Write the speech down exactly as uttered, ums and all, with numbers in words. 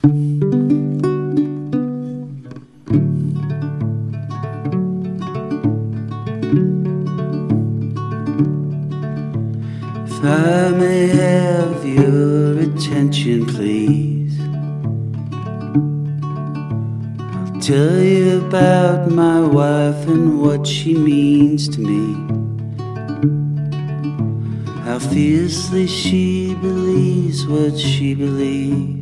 If I may have your attention, please, I'll tell you about my wife and what she means to me. How fiercely she believes what she believes.